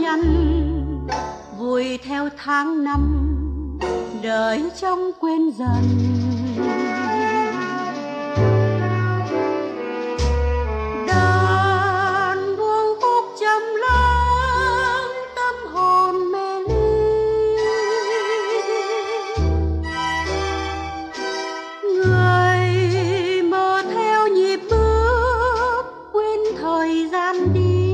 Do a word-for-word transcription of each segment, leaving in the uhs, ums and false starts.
nhăn, vùi theo tháng năm đời trong quên dần. Đàn buông khúc trầm lắng tâm hồn mê ly, người mơ theo nhịp bước quên thời gian đi,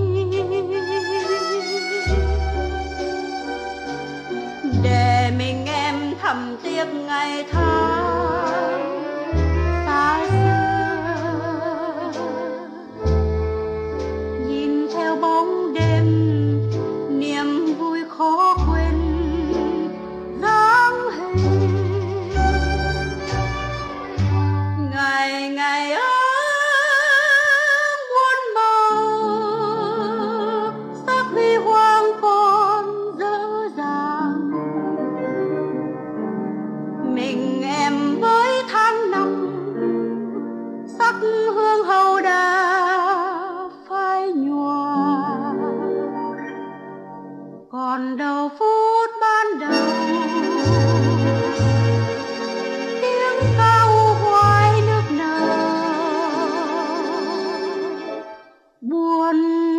để mình em thầm tiếc ngày tháng xa xưa. Nhìn theo bóng đêm niềm vui khó quên dáng hình, ngày ngày ơi muôn màu sắc huy hoàng còn dở dàng. Mình em với tháng năm sắc hương hầu đã phai nhòa, còn đầu phút ban đầu tiếng ca u hoài nước nở buồn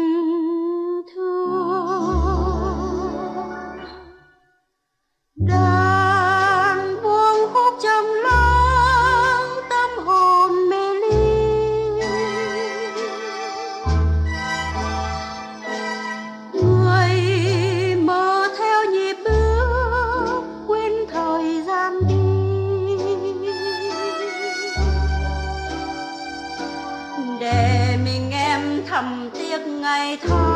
thương. Đàn buông khúc trầm lắng tâm hồn mê ly, người mơ theo nhịp bước quên thời gian đi, để mình em thầm tiếc ngày tháng